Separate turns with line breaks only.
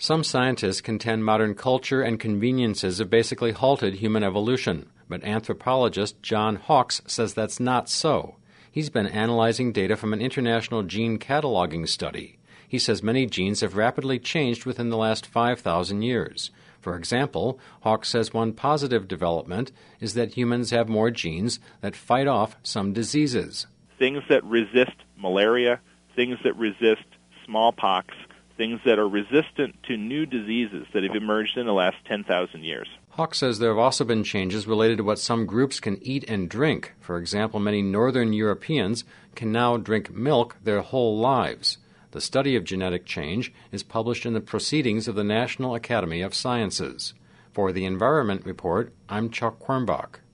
Some scientists contend modern culture and conveniences have basically halted human evolution, but anthropologist John Hawkes says that's not so. He's been analyzing data from an international gene cataloging study. He says many genes have rapidly changed within the last 5,000 years. For example, Hawkes says one positive development is that humans have more genes that fight off some diseases.
Things that resist malaria, things that resist smallpox, things that are resistant to new diseases that have emerged in the last 10,000 years.
Hawkes says there have also been changes related to what some groups can eat and drink. For example, many northern Europeans can now drink milk their whole lives. The study of genetic change is published in the Proceedings of the National Academy of Sciences. For the Environment Report, I'm Chuck Quirmbach.